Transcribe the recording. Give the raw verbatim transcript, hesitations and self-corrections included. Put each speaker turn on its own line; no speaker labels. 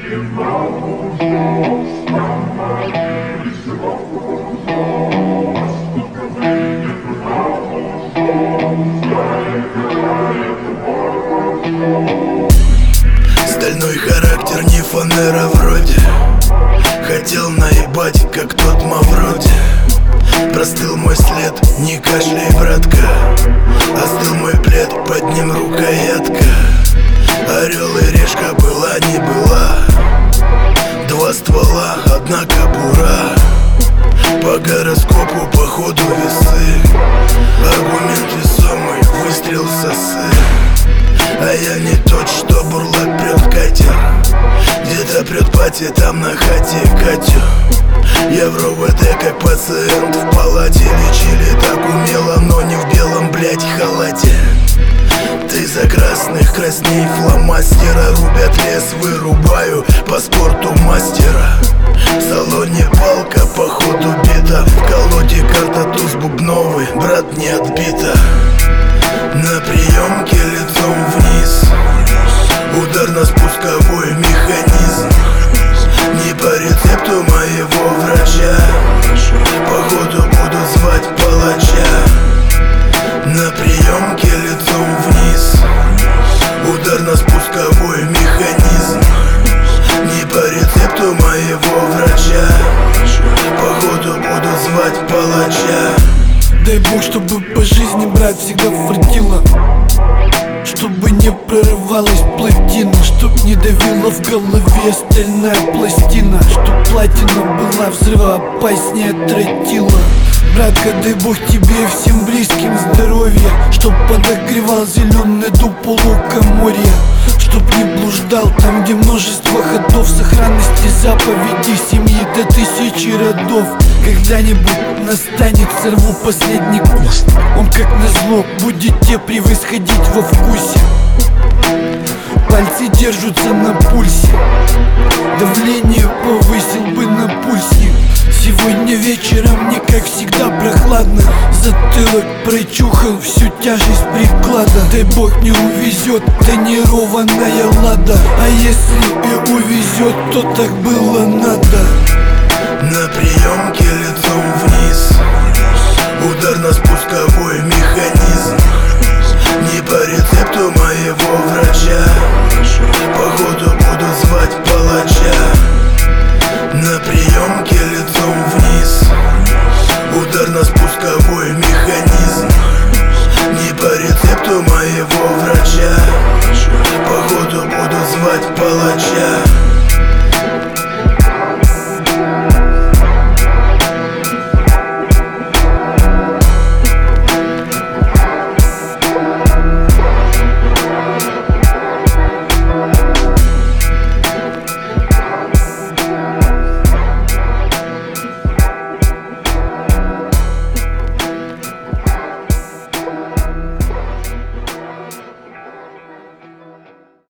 Стальной характер, не фанера вроде. Хотел наебать, как тот Мавроди. Простыл мой след, не кашляй, братка. Остыл мой плед, под ним рукоятка. Орел и решка, была не была. Два ствола, одна кобура. По гороскопу, по ходу весы. Аргумент весомый, выстрел сосы. А я не тот, что бурлак прет катер. Где-то прет пати, там на хате Катю. Я в РОВД как пациент в палате. Лечили так умело, но не в белом, блять, халате. Ты за красных красней фломастера. Рубят лес, вырубаю по спорту мастера. В салоне палка, походу бита. В колоде карта туз бубновый, брат, не отбита. На приемке лицом вниз. Ударно-спусковой механизм. Не по рецепту моего врача. Походу буду звать палача. На приемке лицом вниз. Ударно-спусковой механизм. Не по рецепту моего врача. Походу буду звать палача.
Дай бог, чтобы по жизни, брат, всегда фартило. Чтобы не прорывалась плотина. Чтоб не давила в голове стальная пластина. Чтоб платина была взрывоопаснее тротила. Братка, дай бог тебе всем близким здоровья. Чтоб подогревал зеленый дуб у лукоморья. Чтоб не блуждал там, где множество ходов. Сохранности заповедей семьи до тысячи родов. Когда-нибудь настанет, сорву последний куст. Он как назло будет те превосходить во вкусе. Пальцы держатся на пульсе. Давление повысил бы на пульсе. Сегодня вечером не как всегда прохладно. Затылок прочухал всю тяжесть приклада. Дай бог не увезет тонированная лада. А если и увезет, то так было надо.
На приемке лицом вниз. Ударно-спусковой механизм. Не по рецепту моего врача. Походу буду звать палача. На приемке лицом вниз. Ударно-спусковой механизм. Не по рецепту моего врача. Походу буду звать палача.